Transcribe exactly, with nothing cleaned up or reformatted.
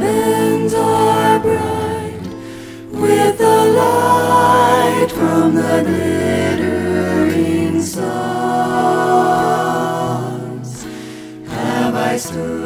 heavens are bright with the light from the glittering stars. Have I stood